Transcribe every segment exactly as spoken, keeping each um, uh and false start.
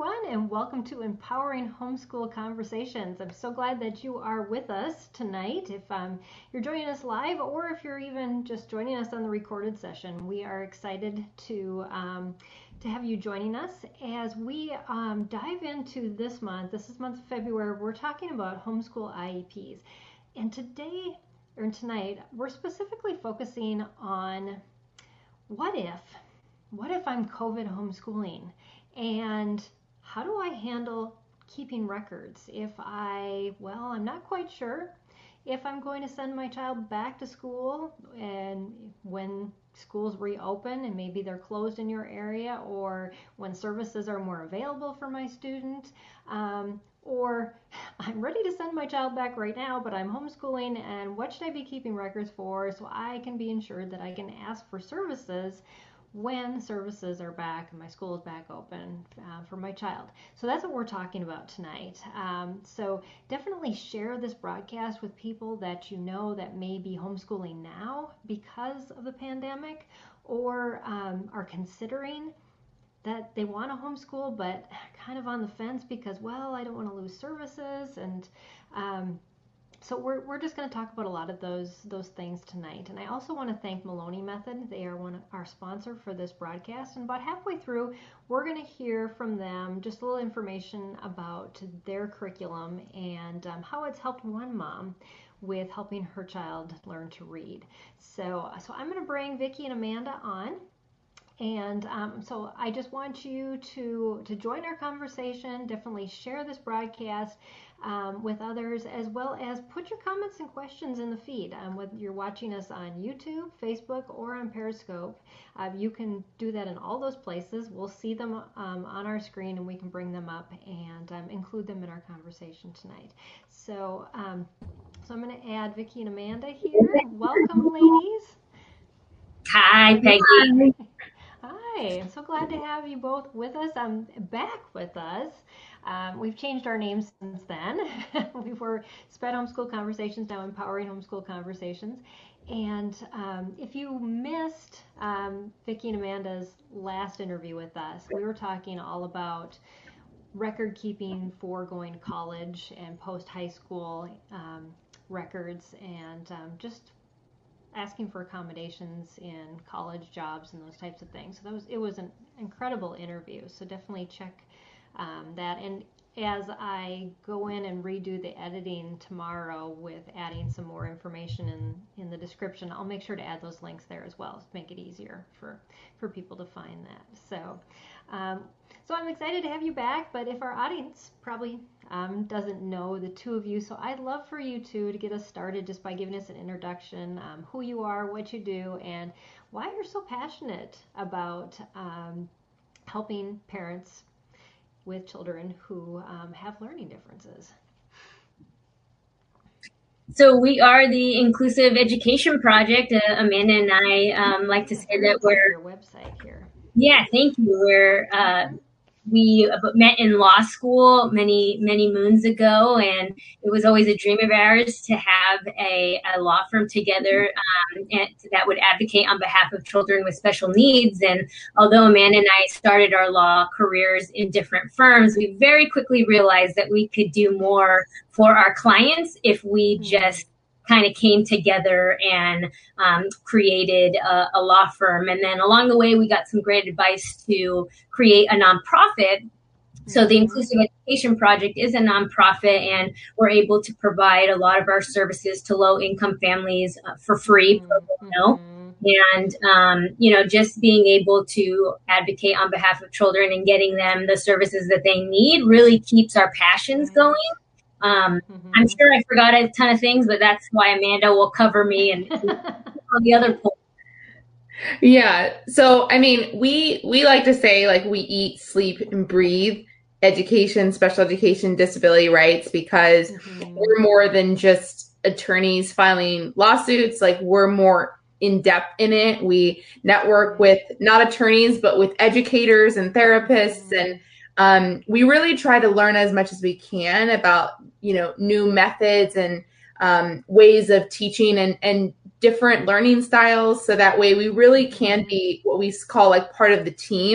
everyone, and welcome to Empowering Homeschool Conversations. I'm so glad that you are with us tonight. If um, you're joining us live, or if you're even just joining us on the recorded session, we are excited to um, to have you joining us as we um, dive into this month. This is month of February. We're talking about homeschool I E Ps, and today or tonight we're specifically focusing on what if. What if I'm COVID homeschooling? And how do I handle keeping records if I, well, I'm not quite sure if I'm going to send my child back to school and when schools reopen and maybe they're closed in your area, or when services are more available for my student, um, or I'm ready to send my child back right now, but I'm homeschooling, and what should I be keeping records for so I can be ensured that I can ask for services when services are back and my school is back open uh, for my child. So that's what we're talking about tonight. Um, so definitely share this broadcast with people that you know that may be homeschooling now because of the pandemic, or um, are considering that they want to homeschool but kind of on the fence because, well, I don't want to lose services. And um, So we're, we're just going to talk about a lot of those those things tonight. And I also want to thank Maloney Method. They are one of our sponsor for this broadcast. And about halfway through, we're going to hear from them just a little information about their curriculum and um, how it's helped one mom with helping her child learn to read. So, so I'm going to bring Vicki and Amanda on. And um, so I just want you to, to join our conversation, definitely share this broadcast um, with others, as well as put your comments and questions in the feed. Um, whether you're watching us on YouTube, Facebook, or on Periscope, uh, you can do that in all those places. We'll see them um, on our screen and we can bring them up and um, include them in our conversation tonight. So, um, so I'm going to add Vicki and Amanda here. Welcome, ladies. Hi, Peggy. Hi, I'm so glad to have you both with us. I'm back with us. Um, we've changed our names since then. We were Spread Homeschool Conversations, now Empowering Homeschool Conversations. And um, if you missed um, Vicki and Amanda's last interview with us, we were talking all about record keeping for going to college and post high school um, records, and um, just asking for accommodations in college jobs and those types of things. So that was it was an incredible interview. So definitely check um, that. And as I go in and redo the editing tomorrow with adding some more information in, in the description, I'll make sure to add those links there as well to make it easier for, for people to find that. So, um, so I'm excited to have you back, but if our audience probably um, doesn't know the two of you, so I'd love for you two to get us started just by giving us an introduction, um, who you are, what you do, and why you're so passionate about um, helping parents with children who um, have learning differences. So we are the Inclusive Education Project. Uh, Amanda and I um, like to say that we're your website here. Yeah, thank you. We're uh, we met in law school many many moons ago, and it was always a dream of ours to have a, a law firm together um, and that would advocate on behalf of children with special needs. And although Amanda and I started our law careers in different firms, we very quickly realized that we could do more for our clients if we just kind of came together and um, created a, a law firm. And then along the way, we got some great advice to create a nonprofit. So the Inclusive Education Project is a nonprofit, and we're able to provide a lot of our services to low-income families uh, for free, pro bono. And, um, you know, just being able to advocate on behalf of children and getting them the services that they need really keeps our passions going. Um, mm-hmm. I'm sure I forgot a ton of things, but that's why Amanda will cover me and, and on the other point. Yeah. So, I mean, we, we like to say like we eat, sleep, and breathe education, special education, disability rights, because mm-hmm. we're more than just attorneys filing lawsuits. Like, we're more in depth in it. We network with not attorneys, but with educators and therapists, and Um, we really try to learn as much as we can about, you know, new methods and um, ways of teaching and, and different learning styles. So that way we really can be what we call like part of the team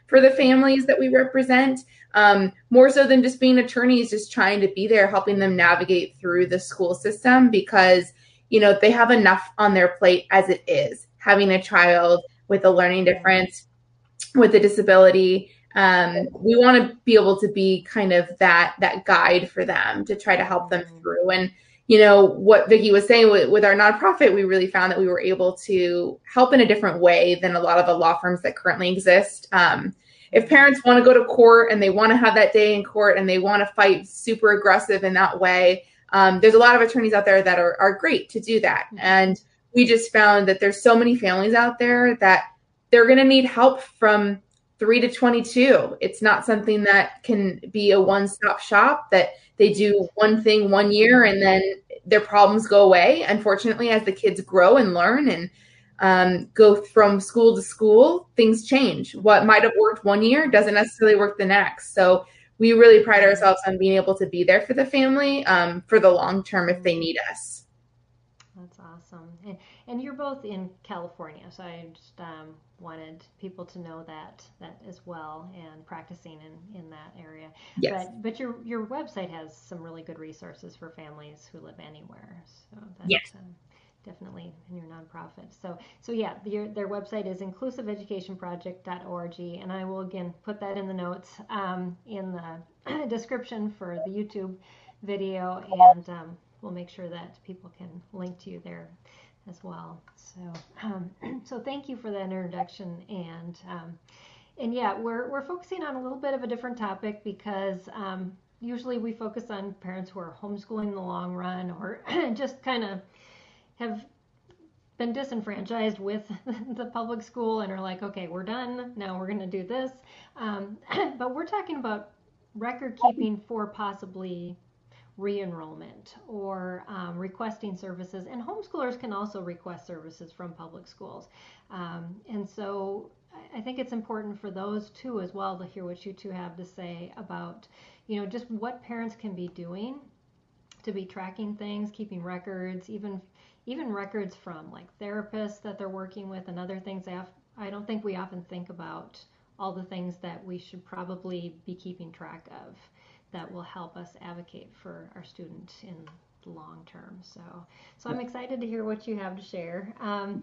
for the families that we represent, um, more so than just being attorneys, just trying to be there, helping them navigate through the school system, because, you know, they have enough on their plate as it is, having a child with a learning difference, with a disability. Um, we want to be able to be kind of that that guide for them to try to help them through. And, you know, what Vicki was saying with, with our nonprofit, we really found that we were able to help in a different way than a lot of the law firms that currently exist. Um, if parents want to go to court and they want to have that day in court and they want to fight super aggressive in that way, um, there's a lot of attorneys out there that are, are great to do that. And we just found that there's so many families out there that they're going to need help from three to twenty-two. It's not something that can be a one-stop shop, that they do one thing one year and then their problems go away. Unfortunately, as the kids grow and learn and um, go from school to school, things change. What might have worked one year doesn't necessarily work the next. So we really pride ourselves on being able to be there for the family um, for the long term if they need us. That's awesome. And, and you're both in California, so I just um, wanted people to know that that as well, and practicing in, in that area. Yes. But but your your website has some really good resources for families who live anywhere. So that's yes. um, definitely in your nonprofit. So so yeah, their their website is inclusive education project dot org, and I will again put that in the notes um, in the description for the YouTube video, and um, we'll make sure that people can link to you there as well. So, um, so thank you for that introduction. And um, and yeah, we're we're focusing on a little bit of a different topic, because um, usually we focus on parents who are homeschooling in the long run, or just kind of have been disenfranchised with the public school and are like, okay, we're done. Now we're going to do this. Um, but we're talking about record keeping for possibly re-enrollment or um, requesting services, and homeschoolers can also request services from public schools. Um, and so I think it's important for those two as well to hear what you two have to say about, you know, just what parents can be doing to be tracking things, keeping records, even even records from like therapists that they're working with and other things. I don't think we often think about all the things that we should probably be keeping track of that will help us advocate for our student in the long term. So, so I'm excited to hear what you have to share. Um,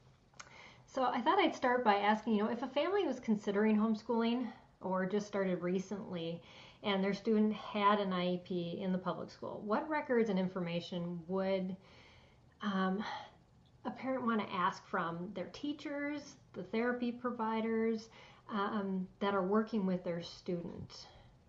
so I thought I'd start by asking, you know, if a family was considering homeschooling or just started recently and their student had an I E P in the public school, what records and information would um, a parent want to ask from their teachers, the therapy providers um, that are working with their student?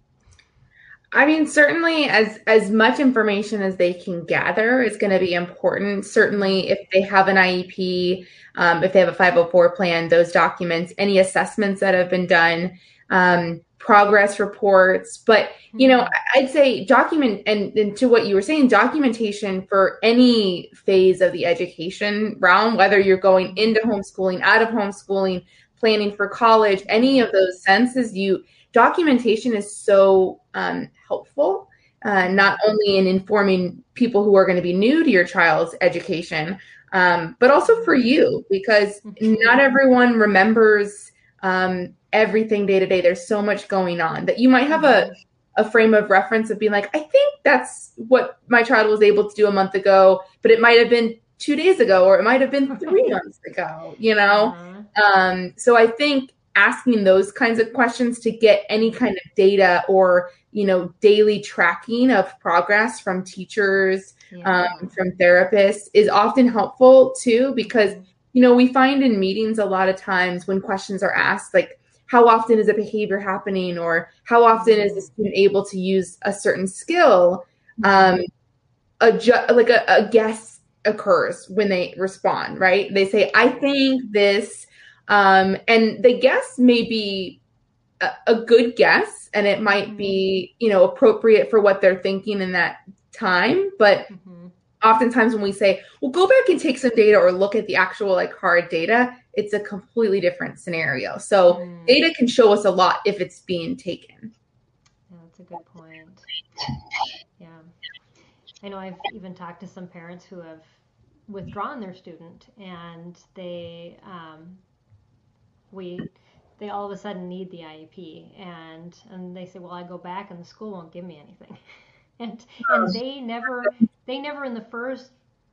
I mean, certainly as as much information as they can gather is going to be important. Certainly if they have an I E P, um, if they have a five oh four plan, those documents, any assessments that have been done, um, progress reports. But, you know, I'd say document, and, and to what you were saying, documentation for any phase of the education realm, whether you're going into homeschooling, out of homeschooling, planning for college, any of those senses, you documentation is so um, helpful, uh, not only in informing people who are going to be new to your child's education, um, but also for you, because not everyone remembers um, everything day to day. There's so much going on that you might have a, a frame of reference of being like, I think that's what my child was able to do a month ago, but it might have been two days ago, or it might have been three months ago, you know? Uh-huh. Um, so I think asking those kinds of questions to get any kind of data or, you know, daily tracking of progress from teachers, yeah. um, from therapists is often helpful too, because, you know, we find in meetings a lot of times when questions are asked, like, how often is a behavior happening, or how often is the student able to use a certain skill? Um, a ju- like a, a guess occurs when they respond, right? They say, I think this, Um, and the guess may be a, a good guess, and it might mm-hmm. be, you know, appropriate for what they're thinking in that time. But mm-hmm. oftentimes when we say, well, go back and take some data or look at the actual like hard data, it's a completely different scenario. So mm. data can show us a lot if it's being taken. Yeah, that's a good point. Yeah. I know I've even talked to some parents who have withdrawn their student, and they, um, we they all of a sudden need the I E P, and and they say, well, I go back and the school won't give me anything, and and they never they never in the first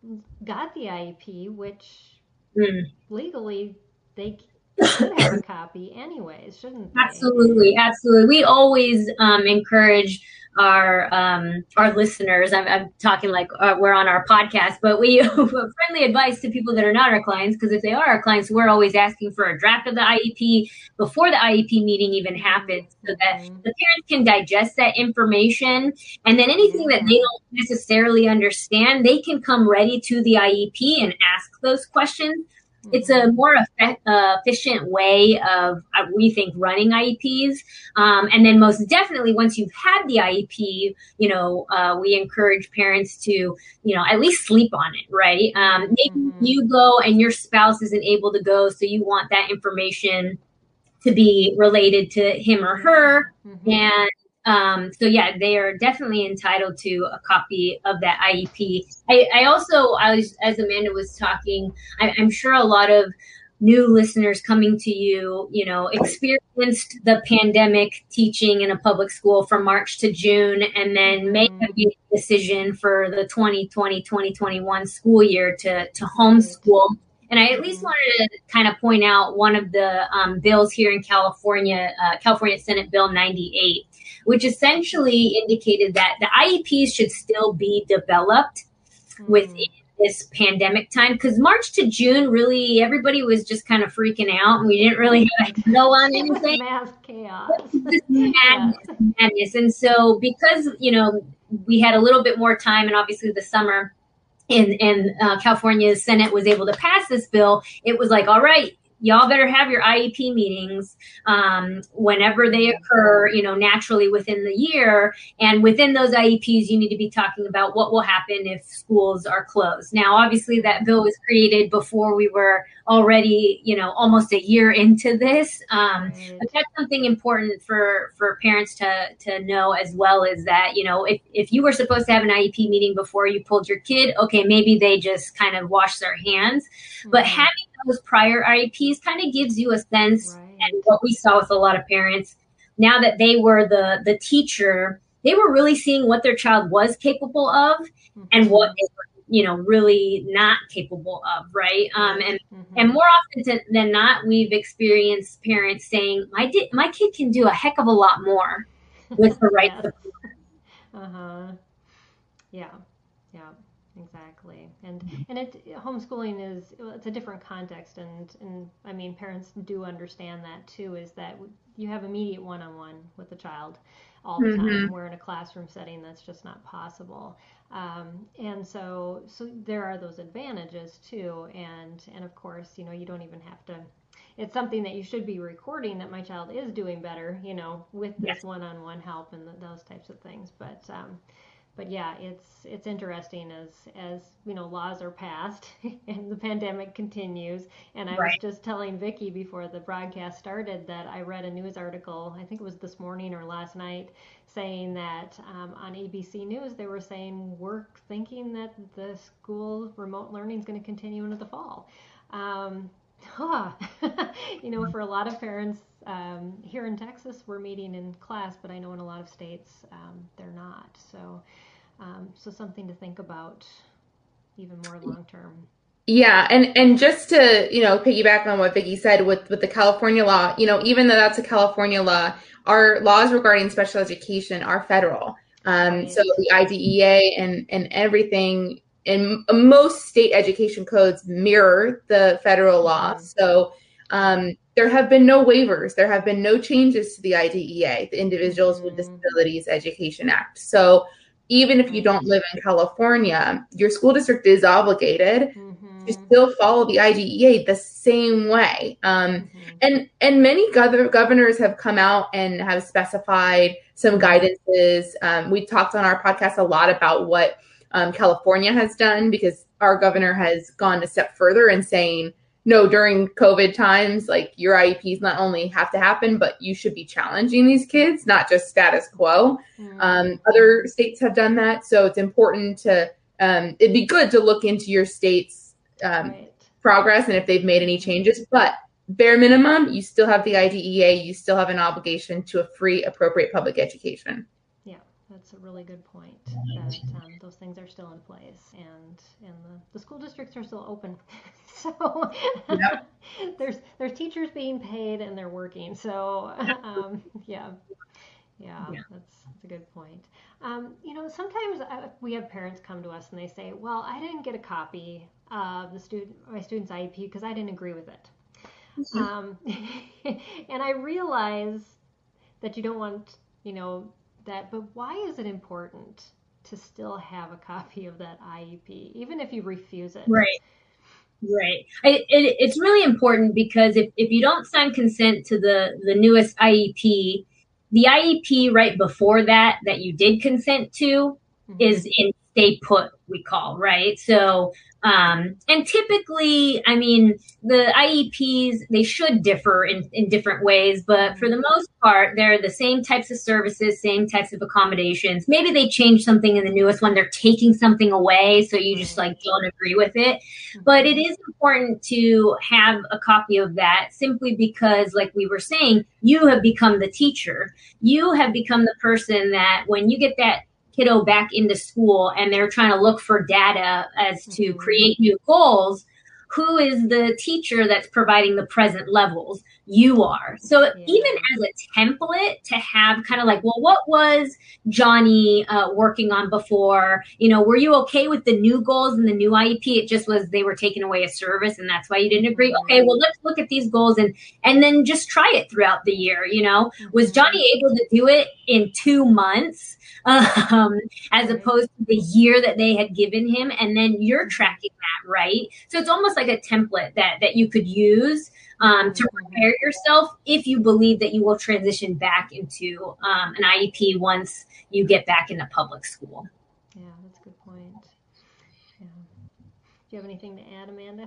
got the I E P, which mm. legally they should have a copy anyways, shouldn't they? Absolutely, absolutely. We always um, encourage our um, our listeners. I'm, I'm talking like uh, we're on our podcast, but we friendly advice to people that are not our clients, because if they are our clients, we're always asking for a draft of the I E P before the I E P meeting even happens, so that mm-hmm. the parents can digest that information, and then anything yeah. that they don't necessarily understand, they can come ready to the I E P and ask those questions. It's a more effect, uh, efficient way of, uh, we think, running I E Ps. Um, and then most definitely, once you've had the I E P, you know, uh, we encourage parents to, you know, at least sleep on it, right? Um, maybe mm-hmm. you go and your spouse isn't able to go, so you want that information to be related to him or her. Mm-hmm. And Um, so yeah, they are definitely entitled to a copy of that I E P. I, I also, I was, as Amanda was talking, I, I'm sure a lot of new listeners coming to you, you know, experienced the pandemic teaching in a public school from March to June, and then made a decision for the twenty twenty, twenty twenty-one school year to, to homeschool. And I at least wanted to kind of point out one of the um, bills here in California, uh, California Senate Bill ninety-eight, which essentially indicated that the I E Ps should still be developed mm. within this pandemic time. Because March to June, really, everybody was just kind of freaking out, and we didn't really have to know on anything. Mass chaos. Just madness, yeah. madness. And so because, you know, we had a little bit more time, and obviously the summer, and, and uh, California's Senate was able to pass this bill, it was like, all right, y'all better have your I E P meetings um, whenever they occur, you know, naturally within the year. And within those I E Ps, you need to be talking about what will happen if schools are closed. Now, obviously, that bill was created before we were already, you know, almost a year into this. Um, right. But that's something important for, for parents to, to know as well, is that, you know, if, if you were supposed to have an I E P meeting before you pulled your kid, okay, maybe they just kind of washed their hands. Mm-hmm. But having those prior I E Ps kind of gives you a sense, right. And what we saw with a lot of parents, now that they were the the teacher, they were really seeing what their child was capable of mm-hmm. and what they were, you know, really not capable of, right? Um, and mm-hmm. and more often to, than not, we've experienced parents saying, "My di- my kid can do a heck of a lot more with the right support." Uh huh. Yeah. Yeah. Exactly. And and it homeschooling is, it's a different context, and and I mean, parents do understand that too, is that you have immediate one-on-one with the child all the mm-hmm. time. We're in a classroom setting, that's just not possible. Um, and so so there are those advantages too, and and of course, you know, you don't even have to, it's something that you should be recording, that my child is doing better, you know, with this yes. one-on-one help and the, those types of things. But um But yeah, it's it's interesting as, as you know, laws are passed and the pandemic continues. And I right. was just telling Vicki before the broadcast started that I read a news article, I think it was this morning or last night, saying that um, on A B C News they were saying we're thinking that the school remote learning is going to continue into the fall. Um, huh. You know, for a lot of parents um, here in Texas, we're meeting in class, but I know in a lot of states um, they're not. So, um, so something to think about, even more long term. Yeah, and and just to, you know, piggyback on what Vicki said with with the California law, you know, even though that's a California law, our laws regarding special education are federal. Um, right. So the I D E A and and everything. And most state education codes mirror the federal law. So um, there have been no waivers. There have been no changes to the I D E A, the Individuals mm-hmm. with Disabilities Education Act. So even if you don't live in California, your school district is obligated mm-hmm. to still follow the I D E A the same way. Um, mm-hmm. And and many gov- governors have come out and have specified some guidances. Um, we talked on our podcast a lot about what Um, California has done, because our governor has gone a step further in saying, no, during COVID times, like, your I E Ps not only have to happen, but you should be challenging these kids, not just status quo. Mm-hmm. Um, other states have done that. So it's important to, um, it'd be good to look into your state's um, right. progress and if they've made any changes. But bare minimum, you still have the I D E A, you still have an obligation to a free, appropriate public education. Yeah, that's a really good point, that um, those things are still in place, and and the, the school districts are still open. So yep. there's there's teachers being paid and they're working. So um, yeah. Yeah, yeah, that's, that's a good point. Um, you know, sometimes uh, we have parents come to us and they say, well, I didn't get a copy of the student, my student's I E P because I didn't agree with it. Mm-hmm. Um, and I realize that you don't want, you know, that, but why is it important to still have a copy of that I E P, even if you refuse it? Right. Right. It, it, it's really important because if, if you don't sign consent to the, the newest I E P, the I E P right before that, that you did consent to, mm-hmm. is in stay put, we call, right? So, um, and typically, I mean, the I E Ps, they should differ in, in different ways, but for the most part, they're the same types of services, same types of accommodations. Maybe they change something in the newest one. They're taking something away, so you just like don't agree with it. But it is important to have a copy of that simply because, like we were saying, you have become the teacher. You have become the person that when you get that kiddo back into school and they're trying to look for data as to mm-hmm. create new goals, who is the teacher that's providing the present levels? You are. So yeah. even as a template to have kind of like, well, what was Johnny uh, working on before? You know, were you okay with the new goals and the new I E P? It just was they were taking away a service and that's why you didn't agree. Okay, well, let's look at these goals and and then just try it throughout the year. You know, was Johnny able to do it in two months? Um, as opposed to the year that they had given him, and then you're tracking that, right? So it's almost like a template that that you could use um, to prepare yourself if you believe that you will transition back into um, an I E P once you get back into public school. Yeah, that's a good point. Yeah. Do you have anything to add, Amanda?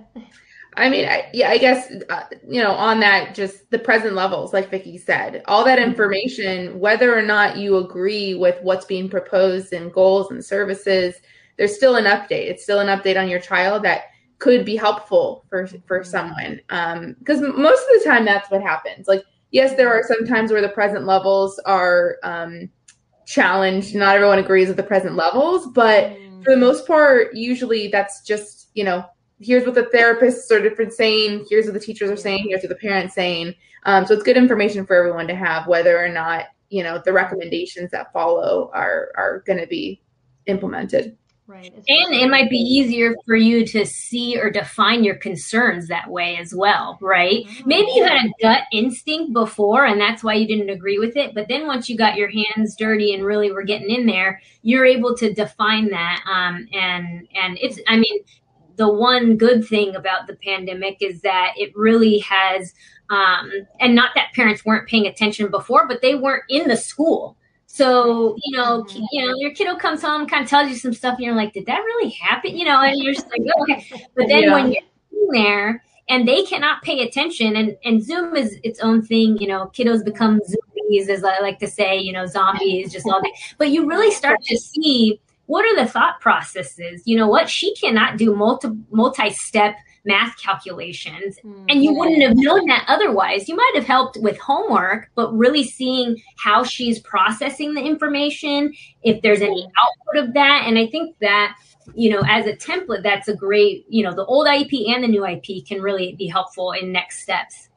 I mean, I, yeah, I guess, uh, you know, on that, just the present levels, like Vicki said, all that information, whether or not you agree with what's being proposed and goals and services, there's still an update. It's still an update on your child that could be helpful for, for someone. Um, because most of the time that's what happens. Like, yes, there are some times where the present levels are um, challenged. Not everyone agrees with the present levels, but for the most part, usually that's just, you know, here's what the therapists are different saying, here's what the teachers are saying, here's what the parents saying. Um, so it's good information for everyone to have, whether or not, you know, the recommendations that follow are, are going to be implemented. Right. And it might be easier for you to see or define your concerns that way as well, right? Oh, Maybe you had a gut instinct before and that's why you didn't agree with it. But then once you got your hands dirty and really were getting in there, you're able to define that. Um, and, and it's, I mean, the one good thing about the pandemic is that it really has, um, and not that parents weren't paying attention before, but they weren't in the school. So, you know, mm-hmm. you know, your kiddo comes home, kind of tells you some stuff, and you're like, did that really happen? You know, and you're just like, oh, okay. But then yeah. when you're in there and they cannot pay attention, and, and Zoom is its own thing, you know, kiddos become zombies, as I like to say, you know, zombies, just all day. But you really start to see, what are the thought processes? You know what? She cannot do multi, multi-step math calculations. Mm-hmm. And you wouldn't have known that otherwise. You might have helped with homework, but really seeing how she's processing the information, if there's any output of that. And I think that, you know, as a template, that's a great, you know, the old I E P and the new I E P can really be helpful in next steps.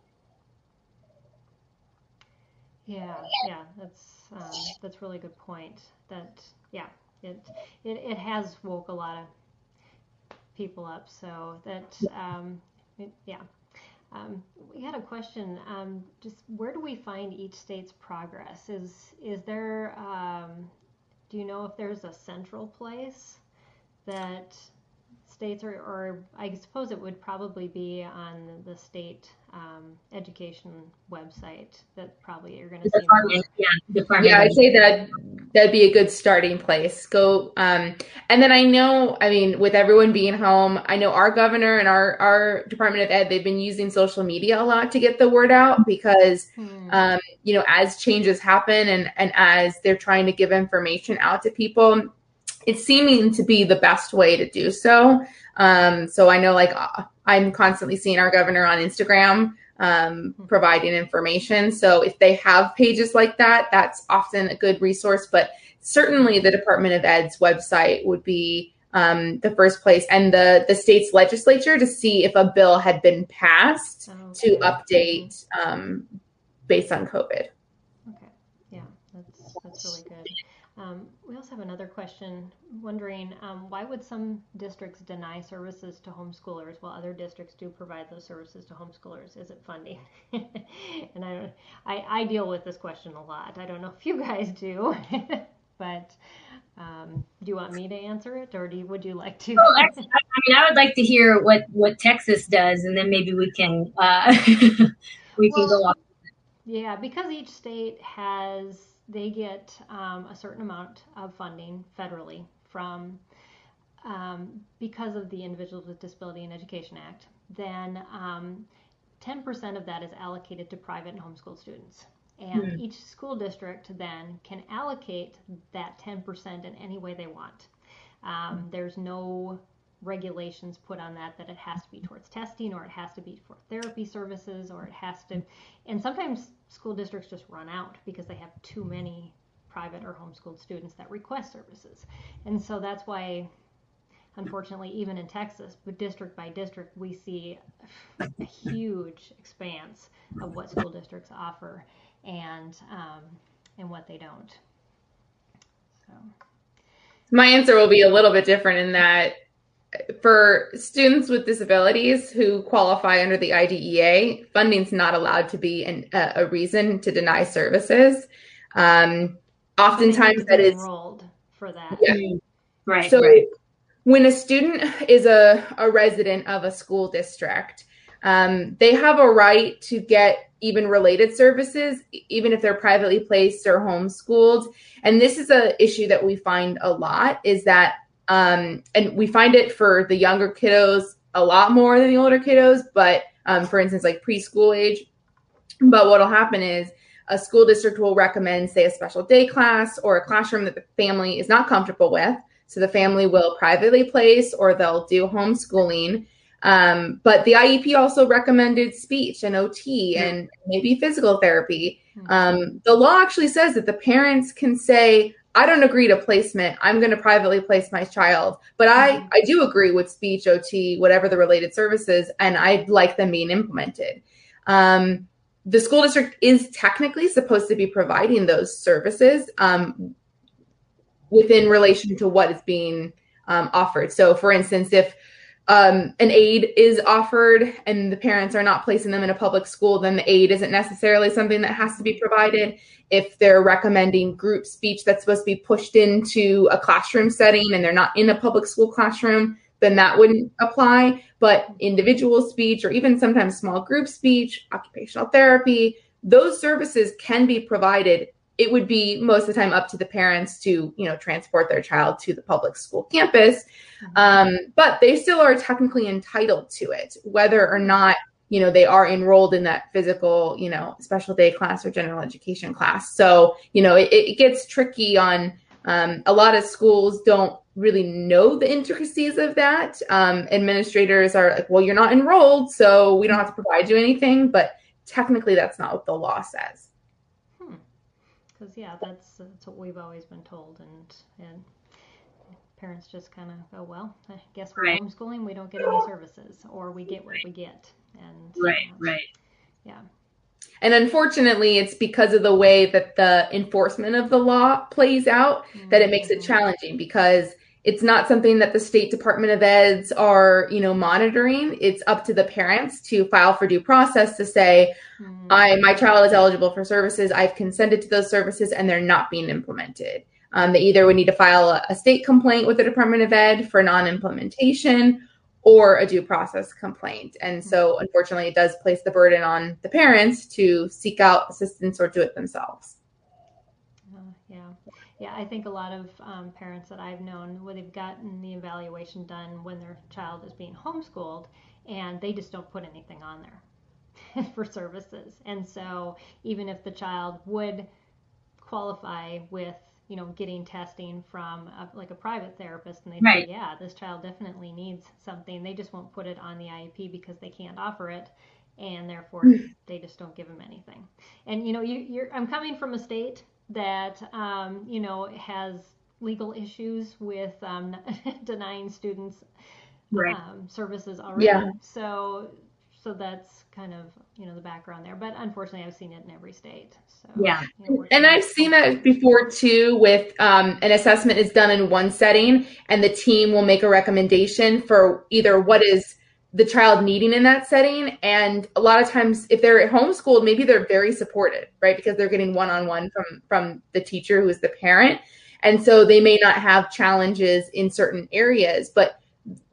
Yeah, yeah, that's um, that's really good point. That, yeah. It, it it has woke a lot of people up, so that um, it, yeah. Um, we had a question. Um, just where do we find each state's progress? Is is there? Um, do you know if there's a central place that states are, or I suppose it would probably be on the state um, education website that probably you're going to see. Department, yeah, department. Yeah, I'd say that that'd be a good starting place. Go, um, and then I know, I mean, with everyone being home, I know our governor and our, our Department of Ed, they've been using social media a lot to get the word out because, hmm. um, you know, as changes happen and, and as they're trying to give information out to people, it's seeming to be the best way to do so. Um, so I know, like, uh, I'm constantly seeing our governor on Instagram um, providing information. So if they have pages like that, that's often a good resource. But certainly the Department of Ed's website would be um, the first place, and the, the state's legislature to see if a bill had been passed okay. to update um, based on COVID. Okay, yeah, that's, that's really good. Um, we also have another question wondering um, why would some districts deny services to homeschoolers while other districts do provide those services to homeschoolers? Is it funding? And I, don't, I I deal with this question a lot. I don't know if you guys do, but um, do you want me to answer it, or do you, would you like to? Well, I, I mean, I would like to hear what, what Texas does, and then maybe we can uh, we well, can go off. Yeah, because each state has. They get um, a certain amount of funding federally from, um, because of the Individuals with Disability in Education Act, then um, ten percent of that is allocated to private and homeschool students. And mm-hmm. each school district then can allocate that ten percent in any way they want. Um, mm-hmm. There's no regulations put on that, that it has to be towards testing, or it has to be for therapy services, or it has to, and sometimes school districts just run out because they have too many private or homeschooled students that request services. And so that's why, unfortunately, even in Texas, but district by district, we see a huge expanse of what school districts offer and um, and what they don't. So my answer will be a little bit different in that for students with disabilities who qualify under the I D E A, funding's not allowed to be an, a, a reason to deny services. Um, oftentimes that is enrolled for that. Yeah. Right. So right. when a student is a, a resident of a school district, um, they have a right to get even related services, even if they're privately placed or homeschooled. And this is an issue that we find a lot, is that Um, and we find it for the younger kiddos a lot more than the older kiddos, but um, for instance, like preschool age. But what will happen is a school district will recommend, say, a special day class or a classroom that the family is not comfortable with. So the family will privately place, or they'll do homeschooling. Um, but the I E P also recommended speech and O T and maybe physical therapy. Um, the law actually says that the parents can say, I don't agree to placement. I'm going to privately place my child, but I, I do agree with speech, O T, whatever the related services, and I'd like them being implemented. Um, the school district is technically supposed to be providing those services um, within relation to what is being um, offered. So for instance, if um, an aid is offered and the parents are not placing them in a public school, then the aid isn't necessarily something that has to be provided. If they're recommending group speech that's supposed to be pushed into a classroom setting and they're not in a public school classroom, then that wouldn't apply. But individual speech, or even sometimes small group speech, occupational therapy, those services can be provided. It would be most of the time up to the parents to, you know, transport their child to the public school campus. Um, but they still are technically entitled to it, whether or not, you know, they are enrolled in that physical, you know, special day class or general education class. So, you know, it, it gets tricky on um, a lot of schools don't really know the intricacies of that. Um, administrators are like, well, you're not enrolled, so we don't have to provide you anything. But technically, that's not what the law says. Hmm. Because, yeah, that's, that's what we've always been told. And, and parents just kind of go, well, I guess we're right. homeschooling, we don't get any services, or we get what we get. And right, uh, right. Yeah. And unfortunately, it's because of the way that the enforcement of the law plays out mm-hmm. that it makes it challenging, because it's not something that the State Department of Eds are, you know, monitoring. It's up to the parents to file for due process to say, mm-hmm. I my child is eligible for services, I've consented to those services, and they're not being implemented. Um, they either would need to file a, a state complaint with the Department of Ed for non-implementation, or a due process complaint. And so, unfortunately, it does place the burden on the parents to seek out assistance or do it themselves. Uh, yeah. Yeah, I think a lot of um, parents that I've known, where they've gotten the evaluation done when their child is being homeschooled, and they just don't put anything on there for services. And so even if the child would qualify with, you know, getting testing from a, like a private therapist, and they right. say, yeah, this child definitely needs something, they just won't put it on the I E P because they can't offer it. and therefore they just don't give them anything. And you know, you, you're I'm coming from a state that um, you know has legal issues with um, denying students Right. um, services already. Yeah. So so that's kind of you know the background there. But unfortunately, I've seen it in every state. So Yeah. you know, And I've seen that before too, with um, an assessment is done in one setting and the team will make a recommendation for either what is the child needing in that setting. And a lot of times if they're homeschooled, maybe they're very supported, right? Because they're getting one-on-one from, from the teacher who is the parent. And so they may not have challenges in certain areas, but,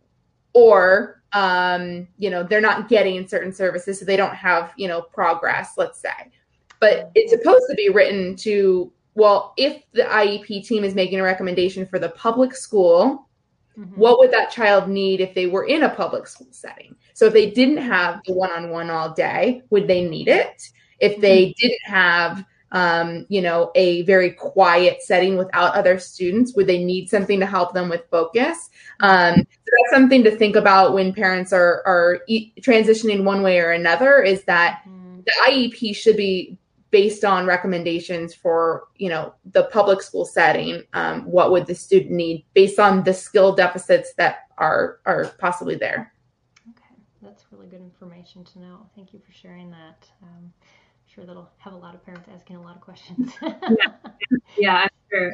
or, um, you know, they're not getting certain services, so they don't have, you know, progress, let's say. But it's supposed to be written to, well, if the I E P team is making a recommendation for the public school, mm-hmm. what would that child need if they were in a public school setting? So if they didn't have the one-on-one all day, would they need it? If they didn't have, um, you know, a very quiet setting without other students, would they need something to help them with focus? Um, so that's something to think about when parents are, are e- transitioning one way or another, is that mm-hmm. the I E P should be based on recommendations for, you know, the public school setting. Um, what would the student need based on the skill deficits that are, are possibly there? Okay. That's really good information to know. Thank you for sharing that. Um, I'm sure that'll have a lot of parents asking a lot of questions. yeah. yeah, I'm sure.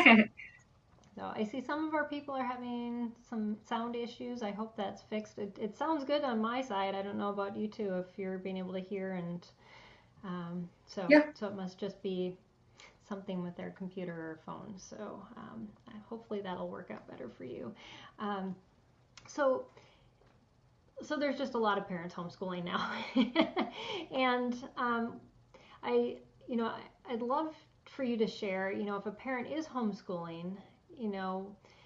So I see some of our people are having some sound issues. I hope that's fixed. It, it sounds good on my side. I don't know about you two, if you're being able to hear and Um, so, yeah. so it must just be something with their computer or phone. So, um, hopefully that'll work out better for you. Um, so, so there's just a lot of parents homeschooling now, and um, I, you know, I, I'd love for you to share. You know, if a parent is homeschooling, you know,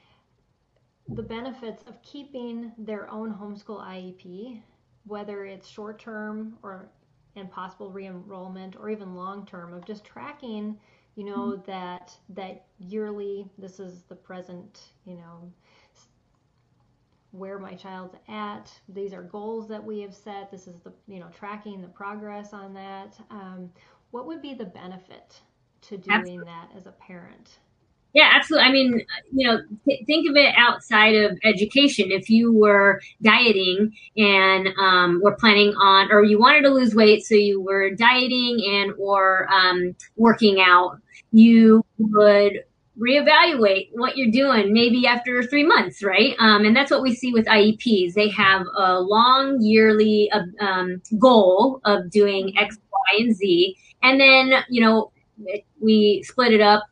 the benefits of keeping their own homeschool I E P, whether it's short term or and possible re-enrollment, or even long-term, of just tracking, you know, mm-hmm. that that yearly, this is the present, you know, where my child's at. These are goals that we have set. This is the, you know, tracking the progress on that. Um, what would be the benefit to doing Absolutely. That as a parent? Yeah, absolutely. I mean, you know, th- think of it outside of education. If you were dieting and um, were planning on, or you wanted to lose weight, so you were dieting and or um, working out, you would reevaluate what you're doing maybe after three months, right? Um, and that's what we see with I E Ps. They have a long yearly uh, um, goal of doing X, Y, and Z. And then, you know, we split it up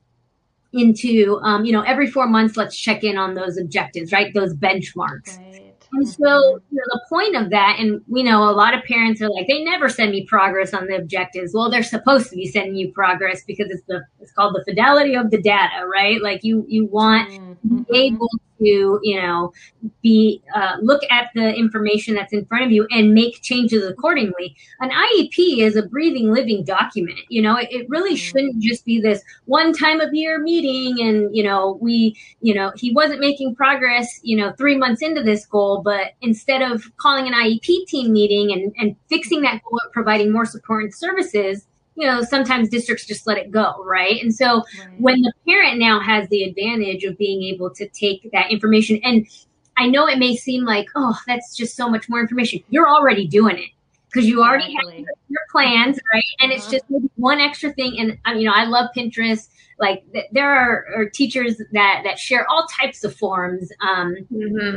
into, um, you know, every four months, let's check in on those objectives, right? Those benchmarks. Right. And so, you know, the point of that, and we know a lot of parents are like, they never send me progress on the objectives. Well, they're supposed to be sending you progress because it's the, it's called the fidelity of the data, right? Like you, you want mm-hmm. to be able to, you know, be, uh, look at the information that's in front of you and make changes accordingly. An I E P is a breathing, living document. You know, it, it really mm-hmm. shouldn't just be this one time of year meeting. And, you know, we, you know, he wasn't making progress, you know, three months into this goal, but instead of calling an I E P team meeting and, and fixing that goal of providing more support and services, you know, sometimes districts just let it go, right? And so right. when the parent now has the advantage of being able to take that information, and I know it may seem like, oh, that's just so much more information. You're already doing it because you already exactly. have your plans, right? And uh-huh. it's just maybe one extra thing. And, um, you know, I love Pinterest. Like th- there are, are teachers that, that share all types of forms, um, mm-hmm.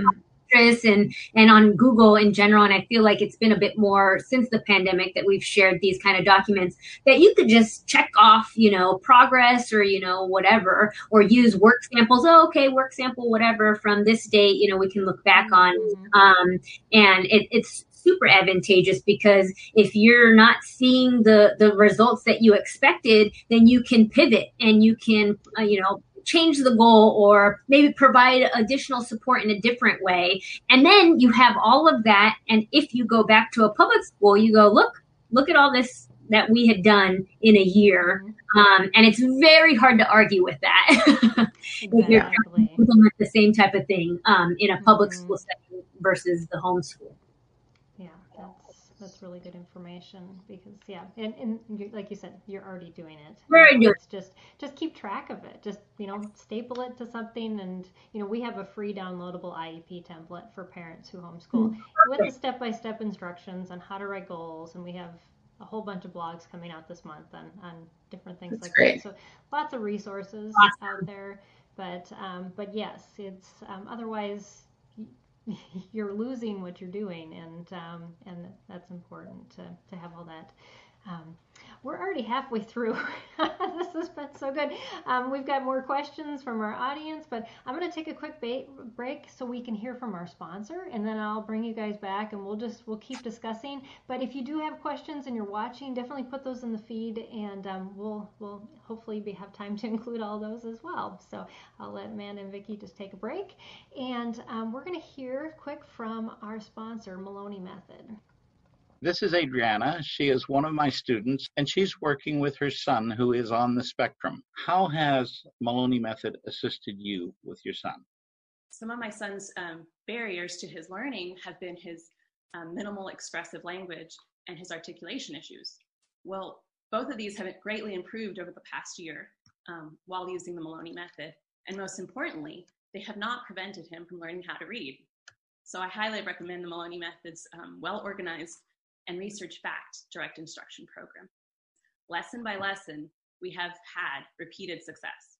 and and on Google in general. And I feel like it's been a bit more since the pandemic that we've shared these kind of documents that you could just check off, you know, progress or, you know, whatever, or use work samples. Oh, okay, work sample, whatever from this date, you know, we can look back on. Um, and it, it's super advantageous because if you're not seeing the, the results that you expected, then you can pivot and you can, uh, you know, change the goal or maybe provide additional support in a different way. And then you have all of that. And if you go back to a public school, you go, look, look at all this that we had done in a year. Um, and it's very hard to argue with that. If you're trying to implement the same type of thing um, in a public mm-hmm. school setting versus the homeschool. Yeah, that's that's really good information because yeah, and, and you, like you said, you're already doing it. We're You know, doing it's just just keep track of it. Just you know, staple it to something, and you know, we have a free downloadable I E P template for parents who homeschool with the step-by-step instructions on how to write goals, and we have a whole bunch of blogs coming out this month on on different things That's like great. that. So lots of resources Awesome. out there, but um, but yes, it's um, otherwise you're losing what you're doing, and um, and that's important to, to have all that. Um, we're already halfway through. This has been so good. Um, we've got more questions from our audience, but I'm going to take a quick ba- break so we can hear from our sponsor, and then I'll bring you guys back, and we'll just we'll keep discussing. But if you do have questions and you're watching, definitely put those in the feed, and um, we'll we'll hopefully be, have time to include all those as well. So I'll let Amanda and Vicki just take a break, and um, we're going to hear quick from our sponsor, Maloney Method. This is Adriana. She is one of my students, and she's working with her son who is on the spectrum. How has Maloney Method assisted you with your son? Some of my son's um, barriers to his learning have been his um, minimal expressive language and his articulation issues. Well, both of these have greatly improved over the past year um, while using the Maloney Method. And most importantly, they have not prevented him from learning how to read. So I highly recommend the Maloney Method's um, well-organized and research-backed direct instruction program. Lesson by lesson, we have had repeated success.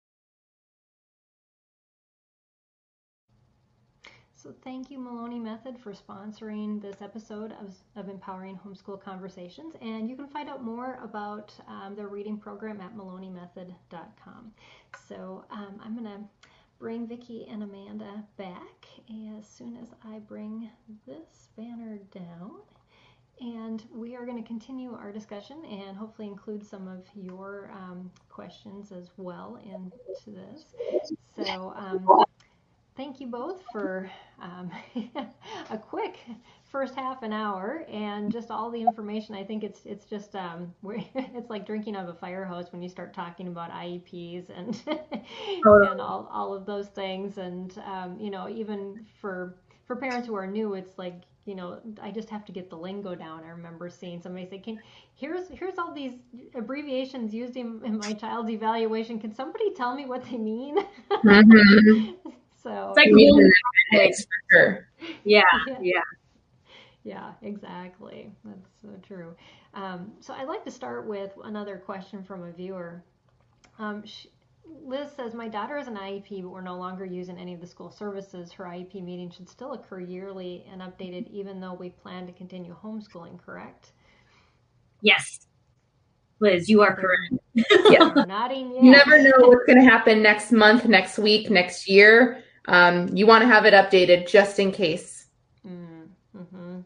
So thank you, Maloney Method, for sponsoring this episode of, of Empowering Homeschool Conversations. And you can find out more about um, their reading program at maloney method dot com. So um, I'm going to bring Vicki and Amanda back as soon as I bring this banner down. And we are going to continue our discussion and hopefully include some of your um, questions as well into this. So um, thank you both for um, a quick first half an hour and just all the information. I think it's it's just um, we're, it's like drinking out of a fire hose when you start talking about I E Ps and and all, all of those things. And um, you know, even for for parents who are new, it's like, you know, I just have to get the lingo down. I remember seeing somebody say, "Can here's here's all these abbreviations used in, in my child's evaluation. Can somebody tell me what they mean?" Mm-hmm. So It's like reading for sure. Yeah, yeah. yeah. Yeah, exactly. That's so true. Um, so I'd like to start with another question from a viewer. Um, she, Liz says, my daughter is an I E P, but we're no longer using any of the school services. Her I E P meeting should still occur yearly and updated even though we plan to continue homeschooling, correct? Yes. Liz, you are correct. Yeah. They're nodding, yeah. You never know what's going to happen next month, next week, next year. Um, you want to have it updated just in case. Mm, mm-hmm.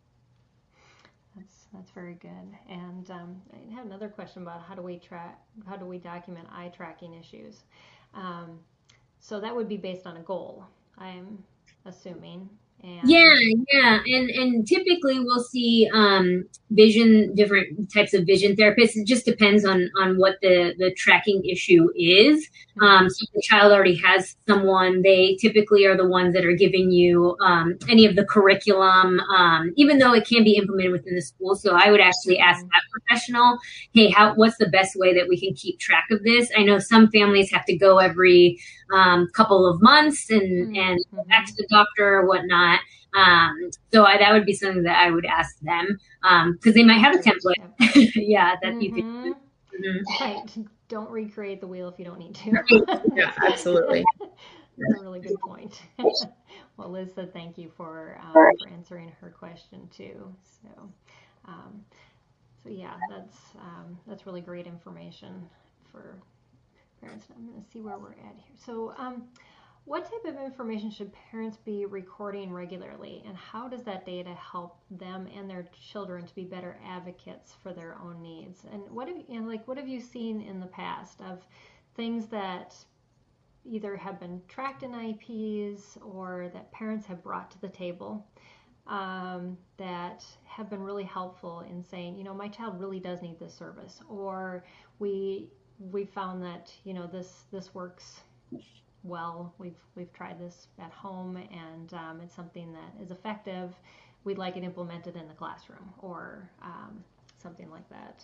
That's that's very good. And um, I have another question about how do we track, how do we document eye tracking issues? Um, so that would be based on a goal, I'm assuming. And Yeah, yeah, and and typically we'll see um, vision, different types of vision therapists. It just depends on on what the the tracking issue is. Um, so if the child already has someone, they typically are the ones that are giving you um, any of the curriculum, um, even though it can be implemented within the school. So I would actually ask that professional, hey, how what's the best way that we can keep track of this? I know some families have to go every um, couple of months and Mm-hmm. and go back to the doctor or whatnot. Um, so I, that would be something that I would ask them because um, they might have a template. Yep. Yeah, that Mm-hmm. you can. Mm-hmm. Right. Don't recreate the wheel if you don't need to. Yeah, absolutely. That's a really good point. Well, Liz said thank you for um, for answering her question too. So, um, so yeah, that's um, that's really great information for parents. I'm going to see where we're at here. So, um, what type of information should parents be recording regularly, and how does that data help them and their children to be better advocates for their own needs? And what have you know, like what have you seen in the past of things that either have been tracked in I E Ps or that parents have brought to the table um, that have been really helpful in saying, you know, my child really does need this service, or we we found that, you know, this this works well. We've we've tried this at home, and um, it's something that is effective. we'd like it implemented in the classroom, or um, something like that.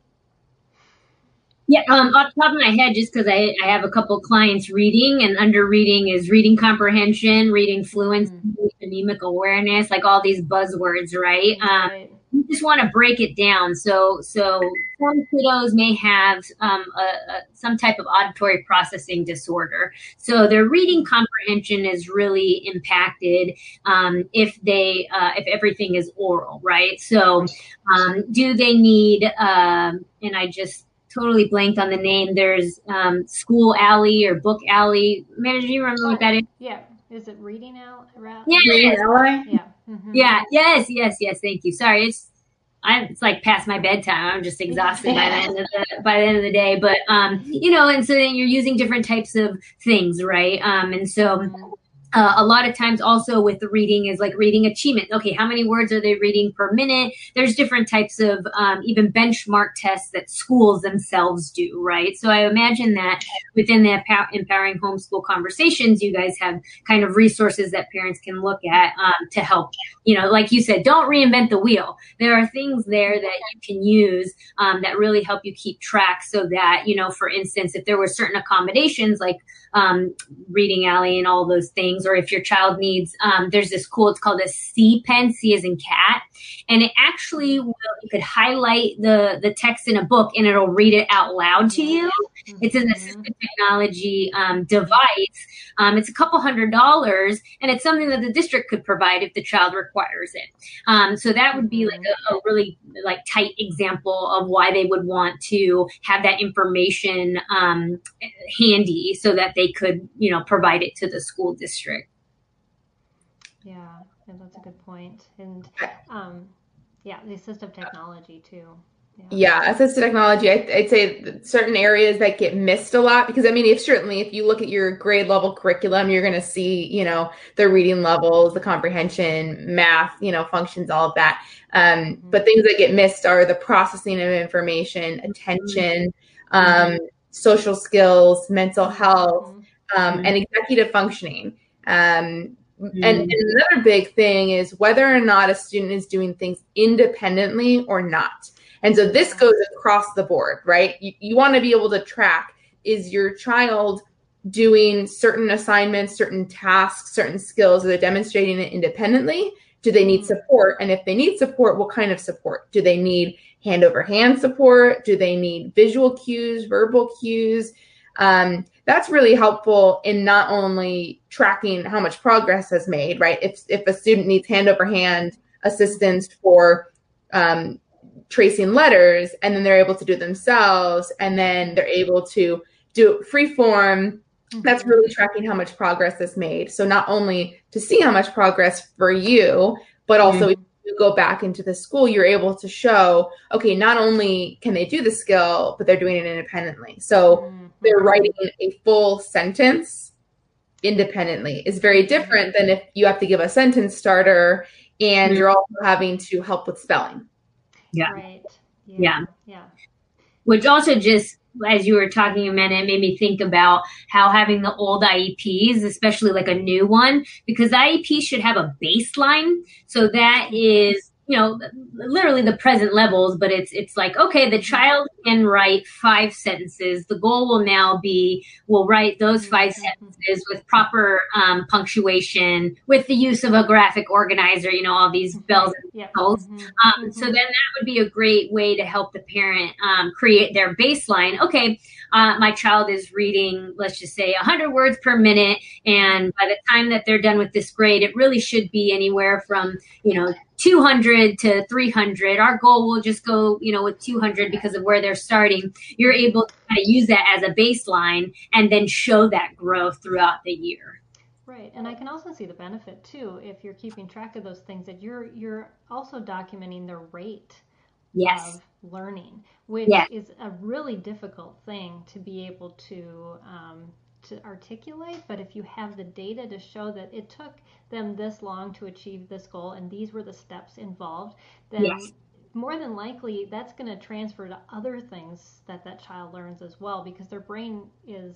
Yeah, um, off the top of my head, just because I, I have a couple clients reading, and under reading is reading comprehension, reading fluency, mm-hmm. phonemic awareness, like all these buzzwords, right? right. Um, you just want to break it down. So, so some kiddos may have um, a, a, some type of auditory processing disorder. So their reading comprehension is really impacted um, if they uh, if everything is oral, right? So, um, do they need? Um, and I just totally blanked on the name. There's um, School Alley or Book Alley. Manager, do you remember what that is? Yeah. Is it Reading Alley? Yeah. Reading Alley? Yeah. Mm-hmm. Yeah. Yes. Yes. Yes. Thank you. Sorry. It's I, it's like past my bedtime. I'm just exhausted by the end of the by the end of the day. But um, you know, and so then you're using different types of things, right? Um, and so. Mm-hmm. Uh, a lot of times also with the reading is like reading achievement. Okay, how many words are they reading per minute? There's different types of um, even benchmark tests that schools themselves do, right? So I imagine that within the Empowering Homeschool Conversations, you guys have kind of resources that parents can look at um, to help, you know, like you said, don't reinvent the wheel. There are things there that you can use um, that really help you keep track so that, you know, for instance, if there were certain accommodations like um, Reading Alley and all those things, or if your child needs, um, there's this cool, it's called a C pen, C as in cat. And it actually will, you could highlight the, the text in a book and it'll read it out loud to you. Mm-hmm. It's an assistive technology um, device. Um, it's a couple hundred dollars and it's something that the district could provide if the child requires it. Um, so that would be like a, a really like tight example of why they would want to have that information um, handy so that they could, you know, provide it to the school district. Yeah, and that's a good point. And um, yeah, the assistive technology too. Yeah, yeah assistive technology. I, I'd say certain areas that get missed a lot because I mean, if certainly if you look at your grade level curriculum, you're going to see, you know, the reading levels, the comprehension, math, you know, functions, all of that. Um, mm-hmm. But things that get missed are the processing of information, attention, mm-hmm. um, social skills, mental health, mm-hmm. um, and executive functioning. Um, Mm-hmm. And, and another big thing is whether or not a student is doing things independently or not. And so this goes across the board, right? You, you want to be able to track, is your child doing certain assignments, certain tasks, certain skills? Are they demonstrating it independently? Do they need support? And if they need support, what kind of support? Do they need hand over hand support? Do they need visual cues, verbal cues? Um, that's really helpful in not only tracking how much progress has made, right? If if a student needs hand over hand assistance for um, tracing letters, and then they're able to do it themselves, and then they're able to do it free form, mm-hmm. that's really tracking how much progress is made. So not only to see how much progress for you, but also mm-hmm. you go back into the school, you're able to show, okay, not only can they do the skill, but they're doing it independently. So mm-hmm. they're writing a full sentence independently. Is very different than if you have to give a sentence starter and mm-hmm. you're also having to help with spelling. Yeah. Right. Yeah. Yeah. yeah. Which also just, as you were talking a minute, made me think about how having the old I E Ps, especially like a new one, because the I E P should have a baseline. So that is, you know, literally the present levels, but it's it's like, okay, the child can write five sentences. The goal will now be, we'll write those five sentences with proper um, punctuation, with the use of a graphic organizer, you know, all these bells and whistles. Mm-hmm. Um, mm-hmm. So then that would be a great way to help the parent um, create their baseline. Okay, uh, my child is reading, let's just say, one hundred words per minute. And by the time that they're done with this grade, it really should be anywhere from, you know, two hundred to three hundred. Our goal will just go, you know, with two hundred because of where they're starting. You're able to kind of use that as a baseline and then show that growth throughout the year. Right. And I can also see the benefit too, if you're keeping track of those things, that you're you're also documenting the rate yes. of learning, which yes. is a really difficult thing to be able to um, to articulate. But if you have the data to show that it took them this long to achieve this goal and these were the steps involved, then yes. more than likely that's going to transfer to other things that that child learns as well, because their brain is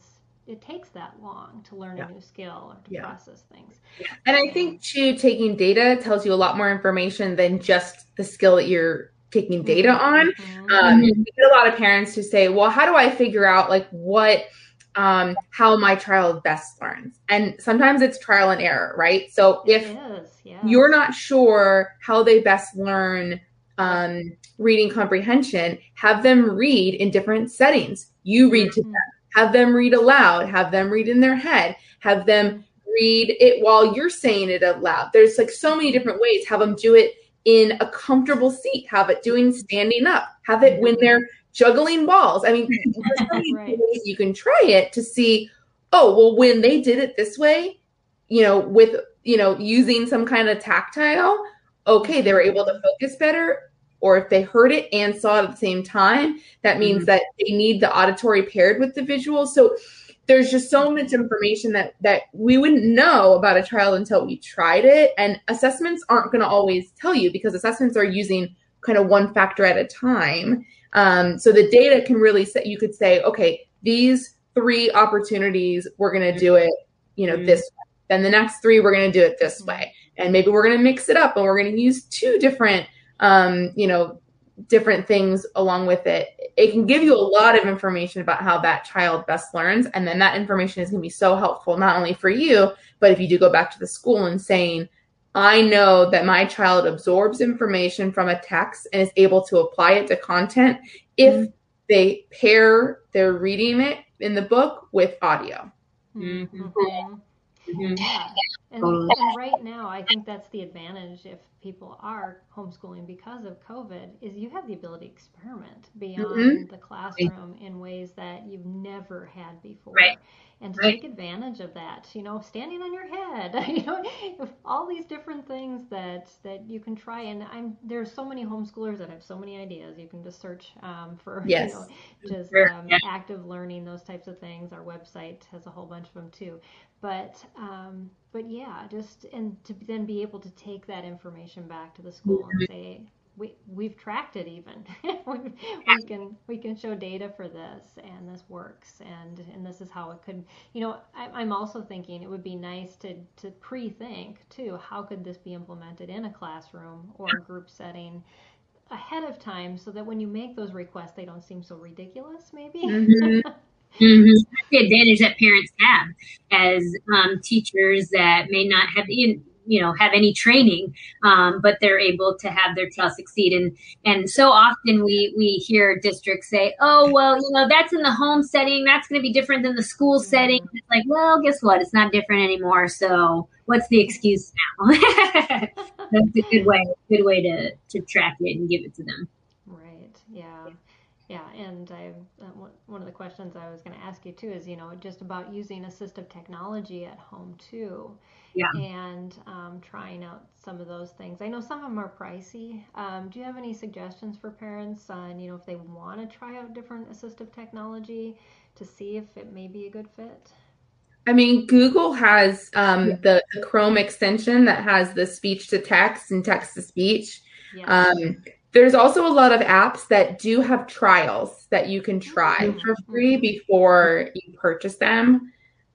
it takes that long to learn Yeah. a new skill or to Yeah. process things. And I think too, taking data tells you a lot more information than just the skill that you're taking data on. Mhm. Um, Mhm. we get a lot of parents who say, well, how do I figure out like what, um, how my child best learns? And sometimes it's trial and error, right? So It if is, yes. you're not sure how they best learn um, reading comprehension, have them read in different settings. You read to them, have them read aloud, have them read in their head, have them read it while you're saying it out loud. There's like so many different ways. Have them do it in a comfortable seat, have it doing standing up, have it when they're juggling balls. I mean, there's so many Right. ways you can try it to see, oh, well, when they did it this way, you know, with, you know, using some kind of tactile, okay, they were able to focus better. Or if they heard it and saw it at the same time, that means Mhm. that they need the auditory paired with the visual. So there's just so much information that, that we wouldn't know about a child until we tried it. And assessments aren't going to always tell you, because assessments are using kind of one factor at a time. Um, so the data can really say, you could say, okay, these three opportunities, we're going to do it, you know, Mhm. this way. Then the next three, we're going to do it this way. And maybe we're going to mix it up and we're going to use two different, um, you know, different things along with it. It can give you a lot of information about how that child best learns. And then that information is going to be so helpful, not only for you, but if you do go back to the school and saying, I know that my child absorbs information from a text and is able to apply it to content if Mhm. they pair their reading it in the book with audio. Mhm. Mhm. Mhm. Yeah. And, Totally. and right now, I think that's the advantage if people are homeschooling because of COVID, is you have the ability to experiment beyond Mhm. the classroom in ways that you've never had before. Right. And to Right. take advantage of that, you know, standing on your head, you know, all these different things that that you can try. And I'm there's so many homeschoolers that have so many ideas. You can just search um, for, Yes. you know, just Sure. um, Yeah. active learning, those types of things. Our website has a whole bunch of them too. But um, but yeah, just and to then be able to take that information back to the school and say, we we've tracked it even. we, we can we can show data for this, and this works, and and this is how it could. You know, I, I'm also thinking it would be nice to to pre-think too. How could this be implemented in a classroom or a group setting ahead of time, so that when you make those requests, they don't seem so ridiculous. Maybe. Mhm. Mm-hmm. That's the advantage that parents have as um, teachers that may not have you know have any training, um, but they're able to have their child succeed. And and so often we we hear districts say, "Oh well, you know that's in the home setting. That's going to be different than the school Mm-hmm. setting." It's like, well, guess what? It's not different anymore. So what's the excuse now? That's a good way good way to to track it and give it to them. Right. Yeah. Yeah, and I, uh, one of the questions I was going to ask you too is, you know, just about using assistive technology at home too, Yeah. and um, trying out some of those things. I know some of them are pricey. Um, do you have any suggestions for parents on, you know, if they want to try out different assistive technology to see if it may be a good fit? I mean, Google has um, the, the Chrome extension that has the speech to text and text to speech. Yes. Um, there's also a lot of apps that do have trials that you can try Mhm. for free Mhm. before you purchase them.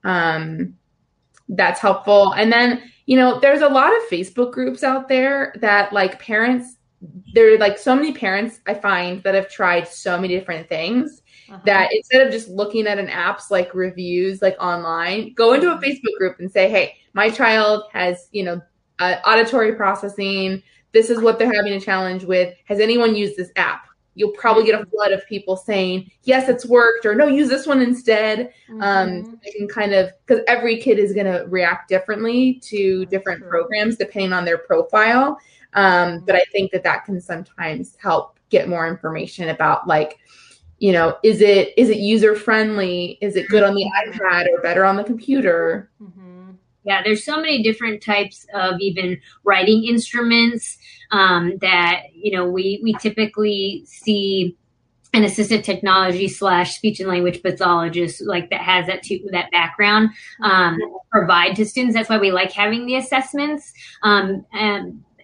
Um, that's helpful. And then, you know, there's a lot of Facebook groups out there that like parents, there are like so many parents I find that have tried so many different things Uh-huh. that instead of just looking at an app's like reviews like online, go into a Facebook group and say, hey, my child has, you know, uh, auditory processing. This is what they're having a challenge with. Has anyone used this app? You'll probably get a flood of people saying, yes, it's worked, or no, use this one instead. Mhm. Um, so they can kind of, because every kid is going to react differently to That's different true. programs depending on their profile. Um, Mhm. but I think that that can sometimes help get more information about like, you know, is it is it user friendly? Is it good on the iPad or better on the computer? Mhm. Yeah, there's so many different types of even writing instruments um, that, you know, we, we typically see an assistive technology slash speech and language pathologist like that has that to, that background um, provide to students. That's why we like having the assessments. Um, and,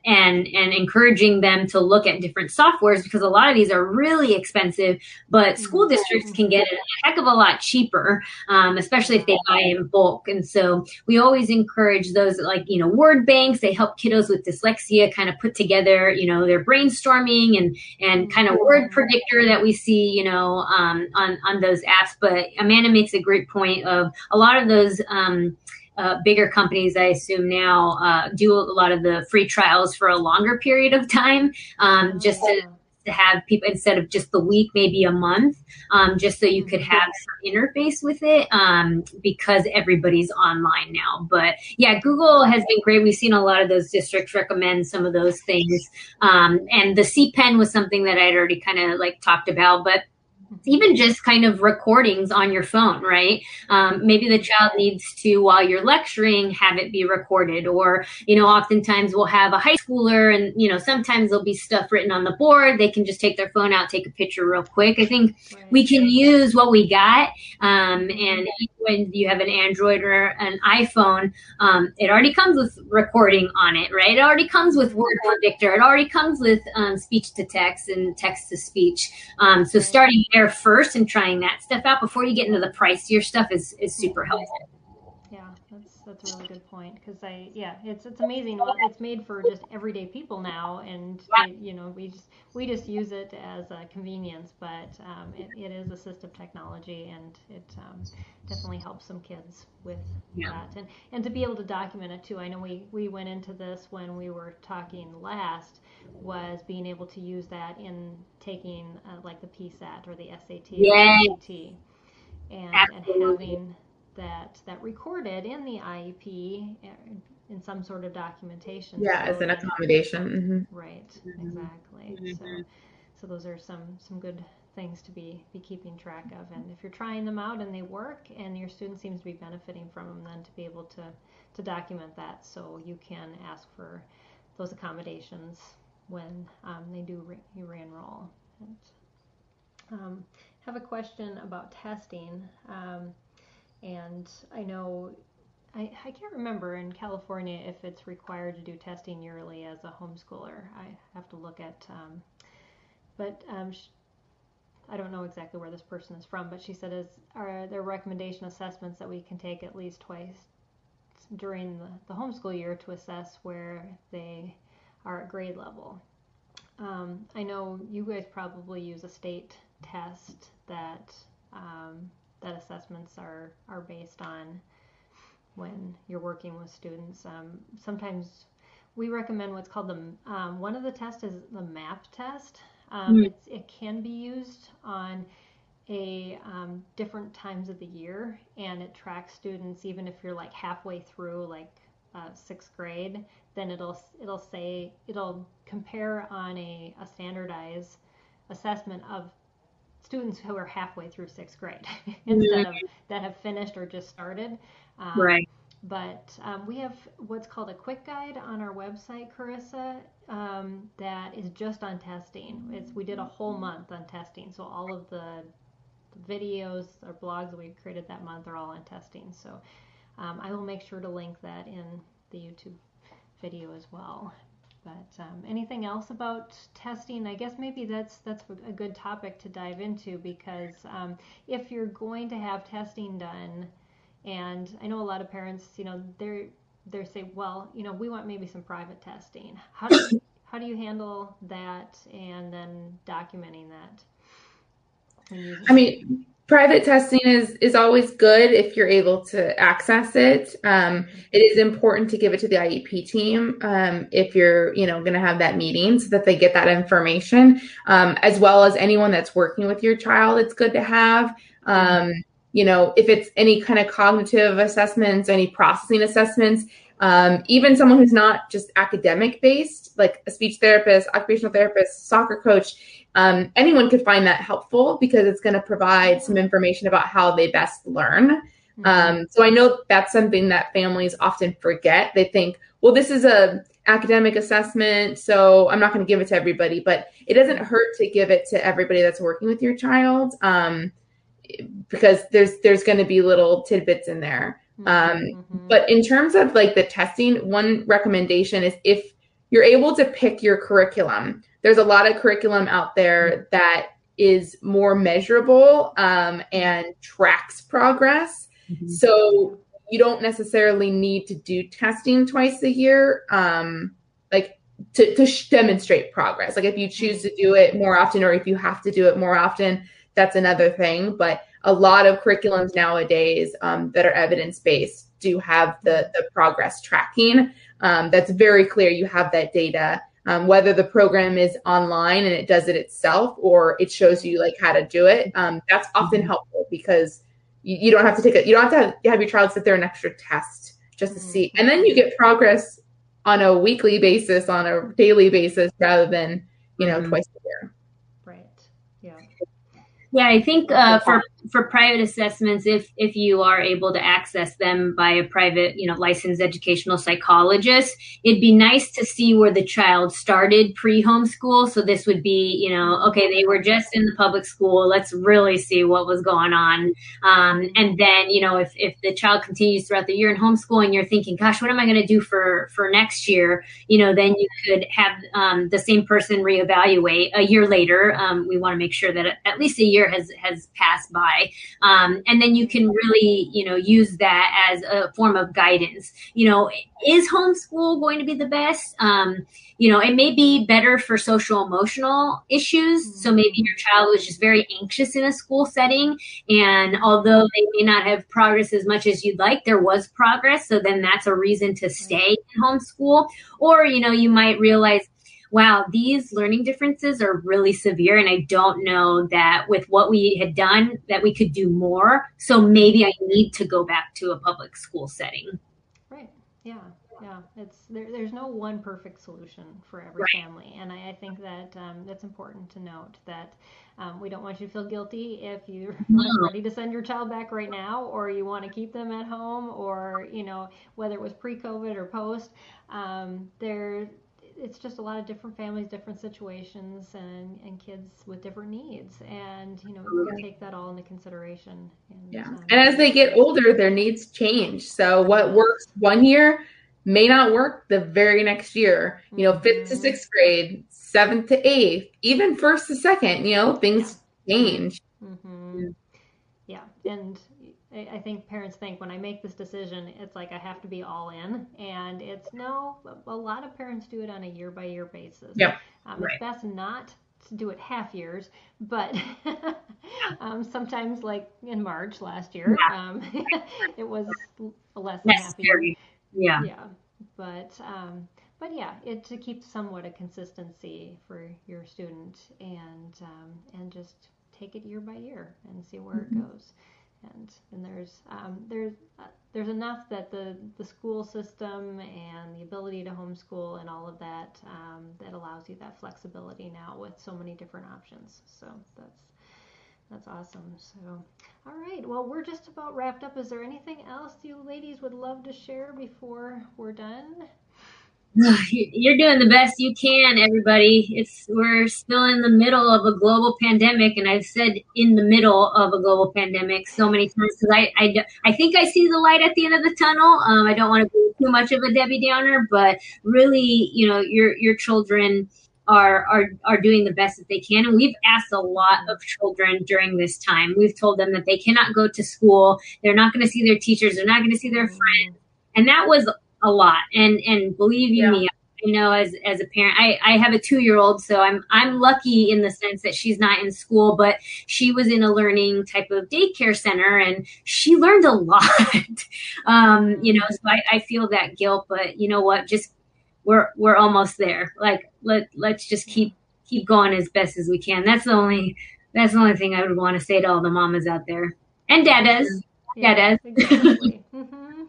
and, and encouraging them to look at different softwares, because a lot of these are really expensive, but school districts can get it a heck of a lot cheaper, um, especially if they buy in bulk. And so we always encourage those, like, you know, word banks. They help kiddos with dyslexia kind of put together, you know, their brainstorming and, and kind of word predictor that we see, you know, um, on, on those apps. But Amanda makes a great point of a lot of those, um, Uh, bigger companies, I assume now, uh, do a lot of the free trials for a longer period of time, um, just to, to have people, instead of just the week, maybe a month, um, just so you could have some interface with it, um, because everybody's online now. But yeah, Google has been great. We've seen a lot of those districts recommend some of those things. Um, and the C Pen was something that I'd already kind of like talked about, but even just kind of recordings on your phone, right? Um, maybe the child needs to, while you're lecturing, have it be recorded. Or, you know, oftentimes we'll have a high schooler and, you know, sometimes there'll be stuff written on the board. They can just take their phone out, take a picture real quick. I think right. we can use what we got. Um, and when you have an Android or an iPhone, um, it already comes with recording on it, right? It already comes with word predictor. It already comes with um, speech to text and text to speech. Um, so starting there first and trying that stuff out before you get into the pricier stuff is, is super helpful. Yeah, that's that's a really good point, because I yeah it's it's amazing. Well, it's made for just everyday people now, and it, you know we just we just use it as a convenience, but um, it, it is assistive technology, and it um, definitely helps some kids with yeah. that, and and to be able to document it too. I know we we went into this when we were talking last, was being able to use that in taking uh, like the P SAT or the S A T, yeah. or S A T, and, and having that that recorded in the I E P in some sort of documentation. Yeah, so as an accommodation. Mm-hmm. Right, exactly. Mm-hmm. So so those are some some good things to be be keeping track of. And if you're trying them out and they work and your student seems to be benefiting from them, then to be able to to document that so you can ask for those accommodations when um, they do re- you re-enroll. And, um, have a question about testing. Um, And I know, I, I can't remember in California if it's required to do testing yearly as a homeschooler. I have to look at, um, but um, sh- I don't know exactly where this person is from, but she said, is, are there recommendation assessments that we can take at least twice during the, the homeschool year to assess where they are at grade level? Um, I know you guys probably use a state test that um, that assessments are, are based on when you're working with students. Um, sometimes we recommend what's called the, um, one of the tests is the MAP test. Um, mm-hmm. it's, it can be used on a um, different times of the year, and it tracks students even if you're like halfway through like uh, sixth grade, then it'll it'll say, it'll compare on a, a standardized assessment of students who are halfway through sixth grade instead of that have finished or just started. Um, right. But um, we have what's called a quick guide on our website, Carissa, um, that is just on testing. It's we did a whole month on testing, so all of the videos or blogs that we created that month are all on testing. So um, I will make sure to link that in the YouTube video as well. But um, anything else about testing? I guess maybe that's that's a good topic to dive into, because um, if you're going to have testing done, and I know a lot of parents, you know, they're they say, well, you know, we want maybe some private testing. How do you, how do you handle that, and then documenting that? I mean, private testing is, is always good if you're able to access it. Um, it is important to give it to the I E P team um, if you're, you know, going to have that meeting so that they get that information, um, as well as anyone that's working with your child. It's good to have, um, you know, if it's any kind of cognitive assessments, any processing assessments, um, even someone who's not just academic based, like a speech therapist, occupational therapist, soccer coach. Um, anyone could find that helpful because it's going to provide some information about how they best learn. Mm-hmm. Um, so I know that's something that families often forget. They think, well, this is a academic assessment, so I'm not going to give it to everybody. But it doesn't hurt to give it to everybody that's working with your child, um, because there's there's going to be little tidbits in there. Um, mm-hmm. But in terms of like the testing, one recommendation is if you're able to pick your curriculum. There's a lot of curriculum out there that is more measurable um, and tracks progress. Mm-hmm. So you don't necessarily need to do testing twice a year, um, like to, to sh- demonstrate progress. Like if you choose to do it more often, or if you have to do it more often, that's another thing. But a lot of curriculums nowadays um, that are evidence-based do have the, the progress tracking. Um, that's very clear. You have that data, um, whether the program is online and it does it itself, or it shows you like how to do it. Um, that's often helpful because you, you don't have to take it. You don't have to have, have your child sit there an extra test just to see. And then you get progress on a weekly basis, on a daily basis, rather than, you know, mm-hmm. twice a year. Right. Yeah. Yeah, I think uh, for for private assessments, if if you are able to access them by a private, you know, licensed educational psychologist, it'd be nice to see where the child started pre-homeschool. So this would be, you know, okay, they were just in the public school. Let's really see what was going on. Um, and then, you know, if, if the child continues throughout the year in homeschool and you're thinking, gosh, what am I going to do for, for next year? You know, then you could have um, the same person reevaluate a year later. Um, we want to make sure that at least a year has, has passed by. Um, and then you can really, you know, use that as a form of guidance. You know, is homeschool going to be the best? Um, you know, it may be better for social emotional issues. So maybe your child was just very anxious in a school setting. And although they may not have progress as much as you'd like, there was progress. So then that's a reason to stay in homeschool. Or, you know, you might realize, wow, these learning differences are really severe. And I don't know that with what we had done that we could do more. So maybe I need to go back to a public school setting. Right. Yeah. Yeah. It's there, there's no one perfect solution for every right. family. And I, I think that um, that's important to note that um, we don't want you to feel guilty if you're no. ready to send your child back right now, or you want to keep them at home, or, you know, whether it was pre-COVID or post, um, there it's just a lot of different families, different situations, and, and kids with different needs. And, you know, we'll take that all into consideration. And, yeah. um, and as they get older, their needs change. So what works one year may not work the very next year. You know, mm-hmm. fifth to sixth grade, seventh to eighth, even first to second, you know, things yeah. change. Mm-hmm. Yeah. And I think parents think when I make this decision, it's like I have to be all in, and it's no, a lot of parents do it on a year by year basis. Yep. Um, right. It's best not to do it half years, but um, sometimes like in March last year, yeah. um, it was less than half a year. Yeah. Yeah. But, um, but yeah, it to keep somewhat a consistency for your student, and, um, and just take it year by year and see where mm-hmm. it goes. And and there's um, there's uh, there's enough that the, the school system and the ability to homeschool and all of that um, that allows you that flexibility now with so many different options. So that's that's awesome. So all right, well, we're just about wrapped up. Is there anything else you ladies would love to share before we're done? You're doing the best you can, everybody. It's we're still in the middle of a global pandemic, and I've said in the middle of a global pandemic so many times because I, I, I think I see the light at the end of the tunnel. Um, I don't want to be too much of a Debbie Downer, but really, you know, your your children are are are doing the best that they can, and we've asked a lot of children during this time. We've told them that they cannot go to school, they're not going to see their teachers, they're not going to see their friends, and that was a lot. And, and believe you yeah. me, I know as, as a parent, I, I have a two-year-old, so I'm, I'm lucky in the sense that she's not in school, but she was in a learning type of daycare center and she learned a lot. um, you know, so I, I feel that guilt, but you know what, just, we're, we're almost there. Like, let, let's just keep, keep going as best as we can. That's the only, that's the only thing I would want to say to all the mamas out there and dadas. Yeah, dadas. Exactly. mm-hmm.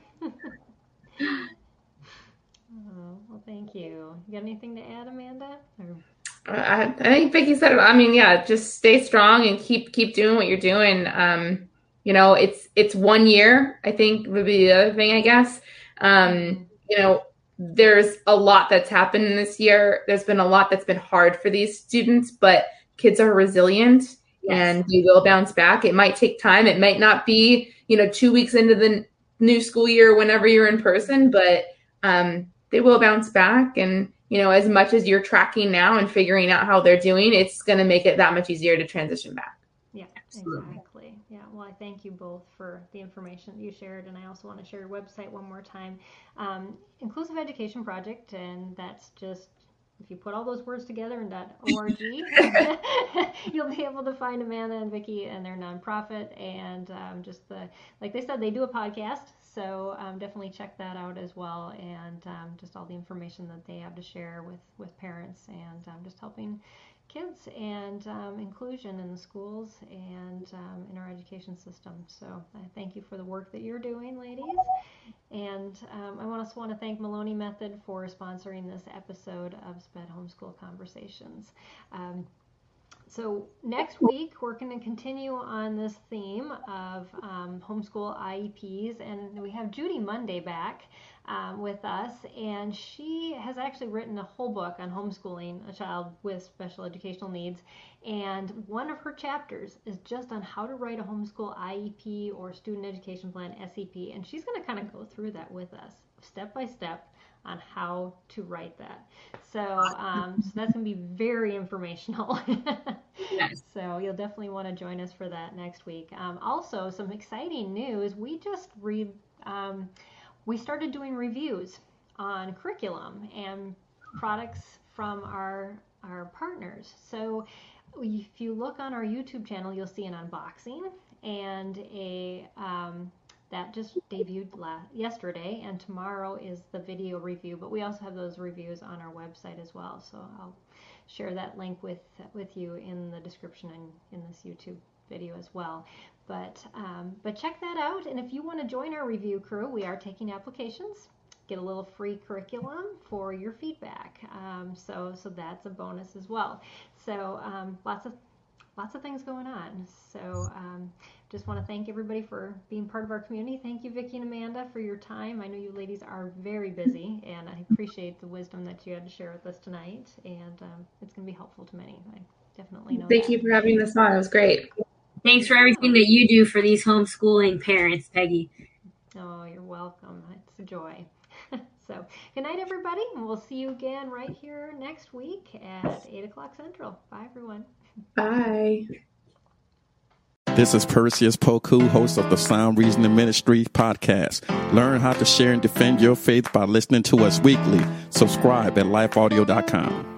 Oh, well, thank you. You got anything to add, Amanda? Or... I, I think Vicki said it. I mean, yeah, just stay strong and keep keep doing what you're doing. Um, you know, it's it's one year, I think would be the other thing, I guess. Um, you know, there's a lot that's happened in this year. There's been a lot that's been hard for these students, but kids are resilient yes. and you will bounce back. It might take time. It might not be, you know, two weeks into the new school year whenever you're in person, but um, they will bounce back, and you know, as much as you're tracking now and figuring out how they're doing, it's going to make it that much easier to transition back. Yeah, absolutely. Exactly. Yeah. Well, I thank you both for the information that you shared. And I also want to share your website one more time. Um, Inclusive Education Project. And that's just, if you put all those words together in .org, you'll be able to find Amanda and Vicki and their nonprofit. And um, just the, like they said, they do a podcast. So um, definitely check that out as well. And um, just all the information that they have to share with, with parents and um, just helping kids and um, inclusion in the schools and um, in our education system. So I thank you for the work that you're doing, ladies. And um, I also want to thank Maloney Method for sponsoring this episode of SPED Homeschool Conversations. Um, so next week, we're going to continue on this theme of um, homeschool I E Ps, and we have Judy Monday back um, with us, and she has actually written a whole book on homeschooling a child with special educational needs, and one of her chapters is just on how to write a homeschool I E P or student education plan, S E P, and she's going to kind of go through that with us step by step on how to write that. So, um, so that's going to be very informational. Yes. So you'll definitely want to join us for that next week. Um, also, some exciting news. We just re, um, we started doing reviews on curriculum and products from our our partners. So if you look on our YouTube channel, you'll see an unboxing and a um, that just debuted last, yesterday, and tomorrow is the video review, but we also have those reviews on our website as well. So I'll share that link with with you in the description and in this YouTube video as well. But um, but check that out, and if you want to join our review crew, we are taking applications. Get a little free curriculum for your feedback. Um, so so that's a bonus as well. So um, lots of lots of things going on. So um, just want to thank everybody for being part of our community. Thank you, Vicki and Amanda, for your time. I know you ladies are very busy, and I appreciate the wisdom that you had to share with us tonight. And um, it's going to be helpful to many. I definitely know Thank that. you for having us on. It was great. Thanks for everything that you do for these homeschooling parents, Peggy. Oh, you're welcome. It's a joy. So good night, everybody, and we'll see you again right here next week at eight o'clock Central. Bye, everyone. Bye. This is Perseus Poku, host of the Sound Reasoning Ministry podcast. Learn how to share and defend your faith by listening to us weekly. Subscribe at life audio dot com.